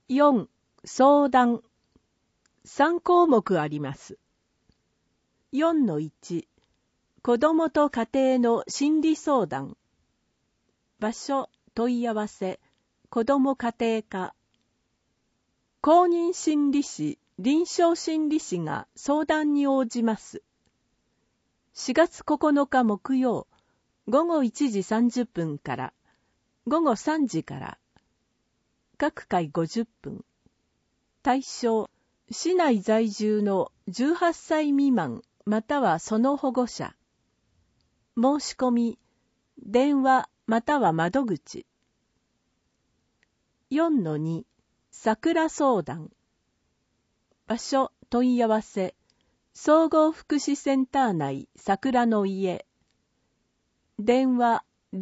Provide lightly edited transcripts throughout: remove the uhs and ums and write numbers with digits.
4、相談。3項目あります。4-1、子どもと家庭の心理相談。場所、問い合わせ、子ども家庭科。公認心理師、臨床心理士が相談に応じます。4月9日木曜、午後1時30分から午後3時から。各回50分。対象、市内在住の18歳未満またはその保護者。申し込み、電話または窓口。4-2、桜相談。場所、問い合わせ、総合福祉センター内桜の家。電話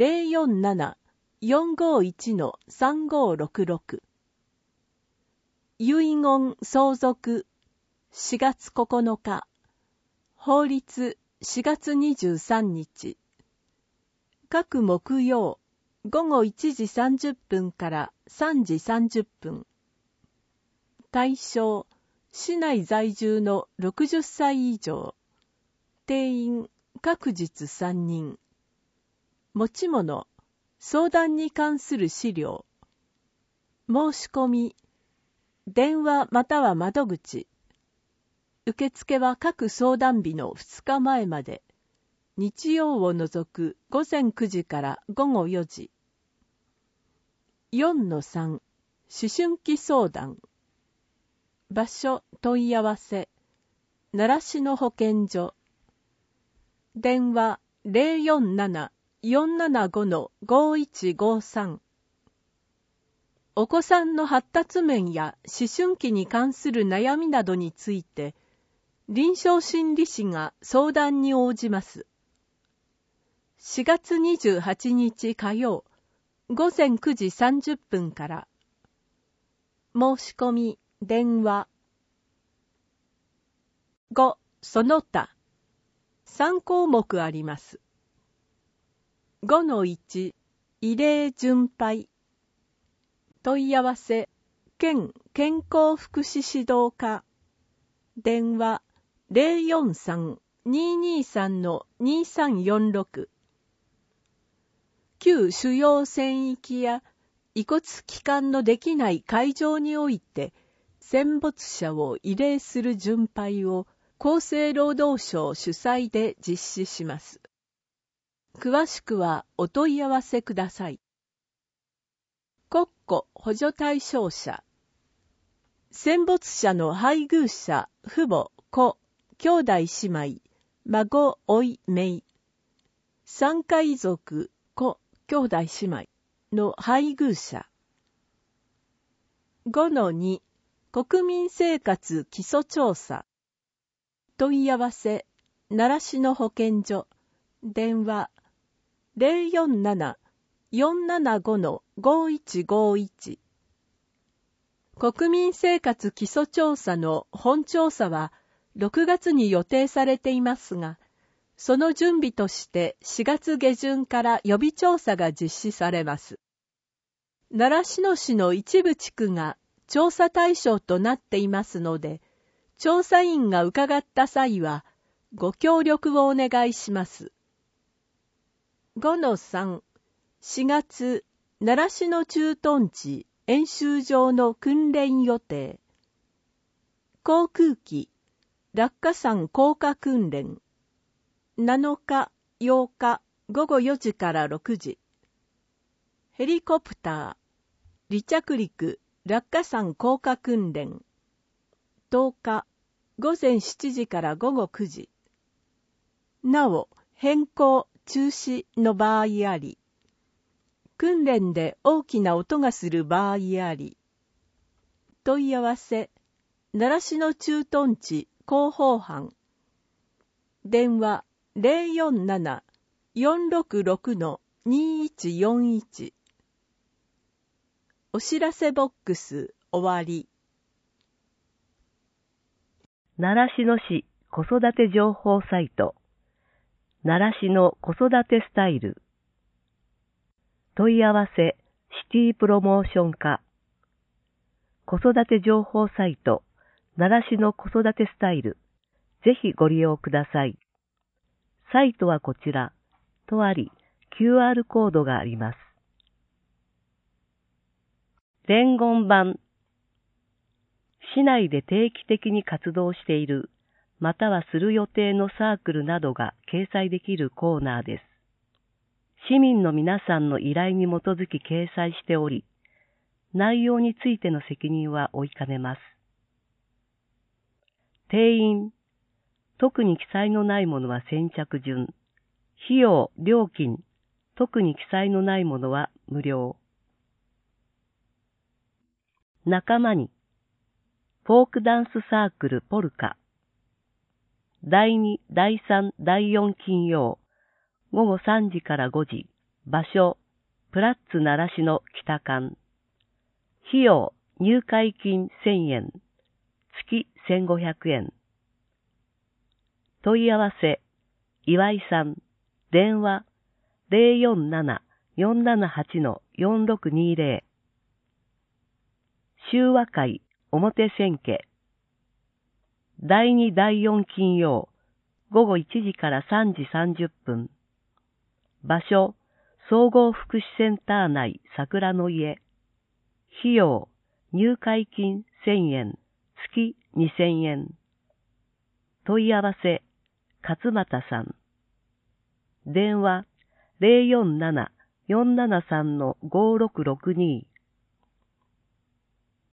047-451-3566。遺言相続4月9日。法律4月23日。各木曜午後1時30分から3時30分。対象、市内在住の60歳以上。定員、各日3人。持ち物、相談に関する資料。申し込み、電話または窓口。受付は各相談日の2日前まで。日曜を除く午前9時から午後4時。4-3、思春期相談。場所、問い合わせ、習志野保健所。電話047-475-5153。お子さんの発達面や思春期に関する悩みなどについて、臨床心理士が相談に応じます。4月28日火曜、午前9時30分から。申し込み、電話。5、その他。3項目あります。5-1、異例巡拝。問い合わせ、県健康福祉指導課。電話043-223-2346。旧主要線域や遺骨帰還のできない会場において戦没者を慰霊する巡拝を厚生労働省主催で実施します。詳しくはお問い合わせください。国庫補助対象者。戦没者の配偶者、父母、子、兄弟姉妹、孫、甥、姪。産科遺族、子、兄弟姉妹の配偶者。5-2、国民生活基礎調査。問い合わせ、習志野保健所。電話047-475-5151。国民生活基礎調査の本調査は6月に予定されていますが、その準備として4月下旬から予備調査が実施されます。習志野市の一部地区が調査対象となっていますので、調査員が伺った際はご協力をお願いします。5-3、4月、習志野駐屯地演習場の訓練予定。航空機、落下傘降下訓練。7日、8日、午後4時から6時。ヘリコプター、離着陸、落下傘降下訓練。10日、午前7時から午後9時。なお、変更、中止の場合あり。訓練で大きな音がする場合あり。問い合わせ、習志野駐屯地広報班。電話047-466-2141。お知らせボックス終わり。 習志野市子育て情報サイト、習志野子育てスタイル。問い合わせ、シティプロモーション課。 子育て情報サイト、奈良市の子育てスタイル、ぜひご利用ください。サイトはこちら、とあり、QR コードがあります。伝言板。市内で定期的に活動している、またはする予定のサークルなどが掲載できるコーナーです。市民の皆さんの依頼に基づき掲載しており、内容についての責任は負いかねます。定員。特に記載のないものは先着順。費用、料金。特に記載のないものは無料。仲間に。フォークダンスサークルポルカ。第2、第3、第4金曜。午後3時から5時。場所、プラッツ奈良市の北館。費用、入会金1000円。月1500円。問い合わせ、岩井さん。電話、047-478-4620。修和会、表千家。第2、第4金曜。午後1時から3時30分。場所、総合福祉センター内桜の家。費用、入会金1000円、月2000円。問い合わせ、勝俣さん。電話、047-473-5662。